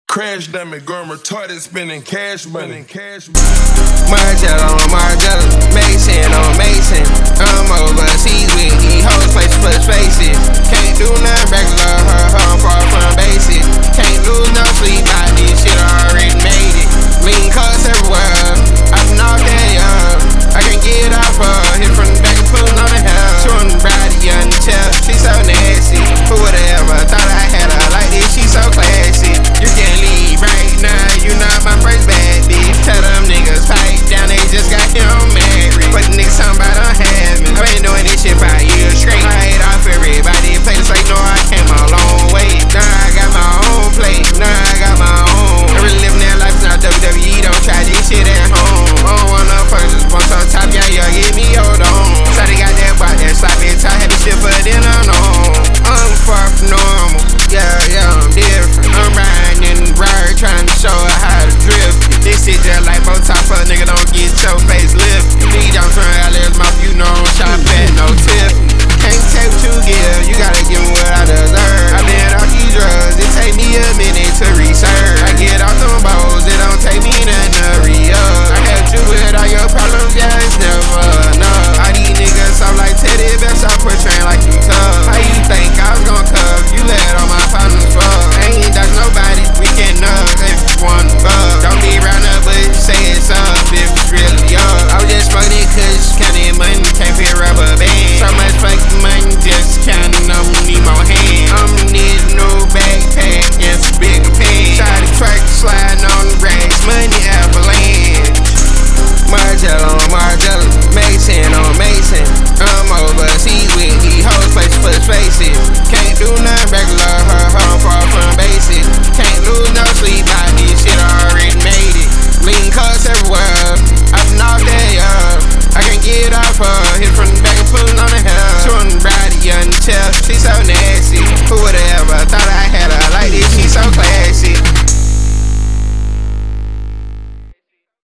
Crash dummy, going retarded, spending cash money. Margiela, Mason on Mason. I'm overseas with these hoes, place plus faces. Can't do nothing regular, her home far from basic. Can't lose no sleep.